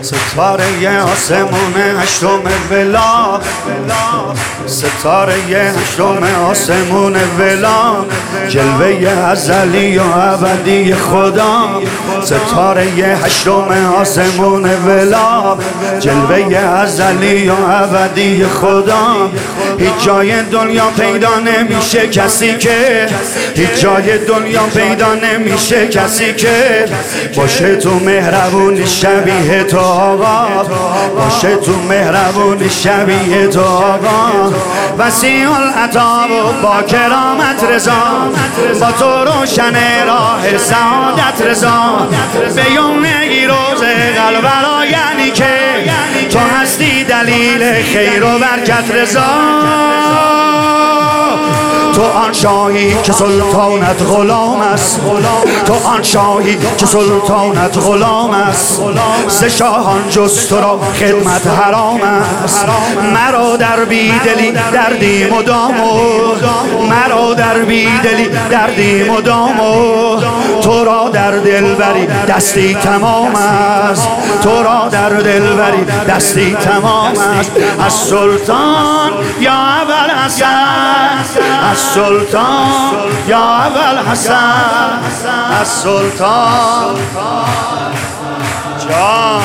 ستاره آسمون هشتم ولا، ستاره هشتم آسمون ولا، جلوه ازلی و ابدی خدا. ستاره هشتم آسمون ولا، جلوه ازلی و ابدی خدا. هیچ جای دنیا پیدا نمیشه کسی که، هیچ جای دنیا پیدا نمیشه کسی که باشه تو مهربونی شبیه تو آقا، باشه تو مهربونی شبیه تو آقا. وسیع العطا و با کرامت رضا، با تو روشن راه سعادت رضا. به یمنه روز قلبلا یعنی که تو هستی دلیل خیر و برکت رضا. تو آن شاهی که سلطانت غلام است، تو آن شاهی که سلطانت غلام است. ز شاهان جز تو را خدمت حرام است. مرا در بیدلی دردی مدام، مرا در بیدلی دردی مدام. تو را در دلبری دستی تمام است، تو را در دلبری دستی تمام است. از سلطان یا اول حسن، از سلطان یا اول حسن، از سلطان جان.